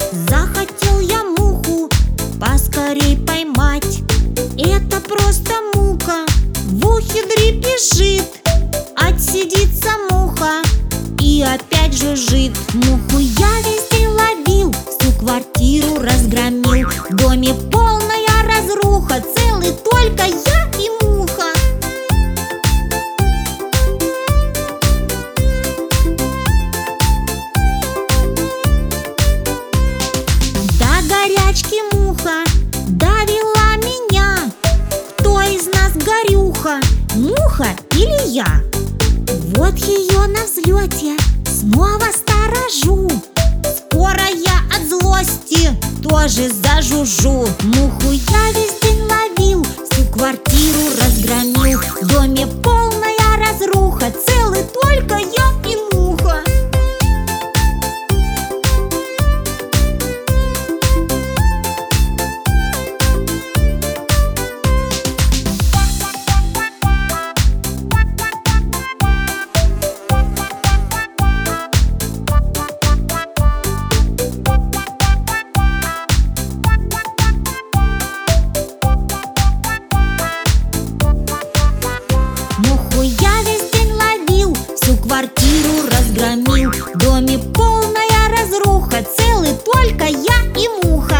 Захотел я муху поскорей поймать. Это просто мука в ухе дребезжит. Отсидится муха и опять жужжит. Муху я весь день ловил, всю квартиру разгромил. В доме полная разруха, целый только я и муха. До горячки муха довела меня. Кто из нас горюха, муха или я? Вот ее на взлете снова сторожу. Скоро я от злости тоже зажужжу. Муху я весь день ловил, всю квартиру разгромил. В доме полная разруха, целый только я и муха. Муху я весь день ловил, всю квартиру разгромил. В доме полная разруха, целый только я и муха.